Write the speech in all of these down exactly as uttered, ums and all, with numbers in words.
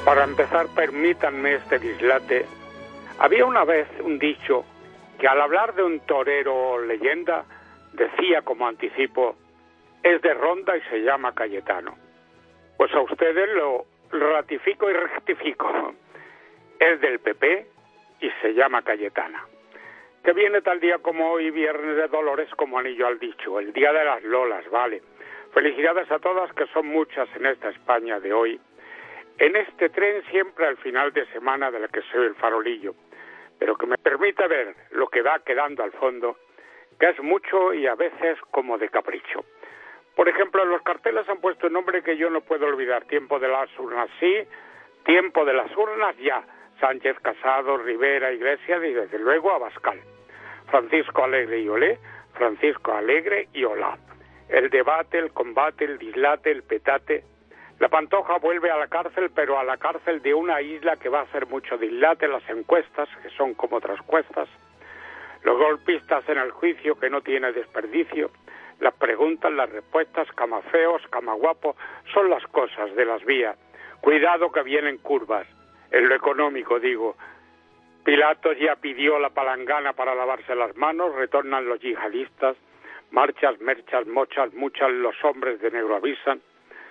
Para empezar, permítanme este dislate. Había una vez un dicho que al hablar de un torero o leyenda decía como anticipo, es de Ronda y se llama Cayetano. Pues a ustedes lo ratifico y rectifico. Es del P P y se llama Cayetana. Que viene tal día como hoy, Viernes de Dolores, como anillo al dicho, el día de las Lolas, ¿vale? Felicidades a todas, que son muchas en esta España de hoy. En este tren siempre al final de semana de la que soy el farolillo, pero que me permite ver lo que va quedando al fondo, que es mucho y a veces como de capricho. Por ejemplo, en los carteles han puesto un nombre que yo no puedo olvidar. Tiempo de las urnas sí, tiempo de las urnas ya. Sánchez, Casado, Rivera, Iglesias y desde luego Abascal. Francisco Alegre y Olé, Francisco Alegre y Olá. El debate, el combate, el dislate, el petate. La Pantoja vuelve a la cárcel, pero a la cárcel de una isla que va a hacer mucho dislate, las encuestas, que son como otras cuestas. Los golpistas en el juicio, que no tiene desperdicio. Las preguntas, las respuestas, camafeos, camaguapos, son las cosas de las vías. Cuidado que vienen curvas. En lo económico, digo. Pilatos ya pidió la palangana para lavarse las manos, retornan los yihadistas. Marchas, merchas, mochas, muchas, los hombres de negro avisan.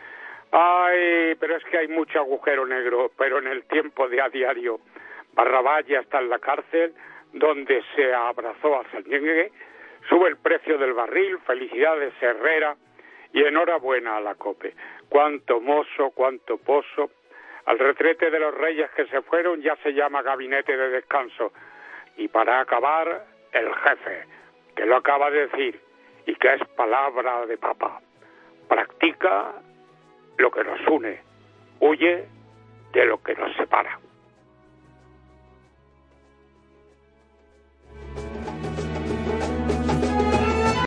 Ay, pero es que hay mucho agujero negro, pero en el tiempo de a diario. Barrabás ya está en la cárcel, donde se abrazó a Sañegue, sube el precio del barril, felicidades Herrera, y enhorabuena a la COPE. Cuánto mozo, cuánto pozo. Al retrete de los reyes que se fueron ya se llama gabinete de descanso. Y para acabar, el jefe, que lo acaba de decir, y que es palabra de papa. Practica lo que nos une, huye de lo que nos separa.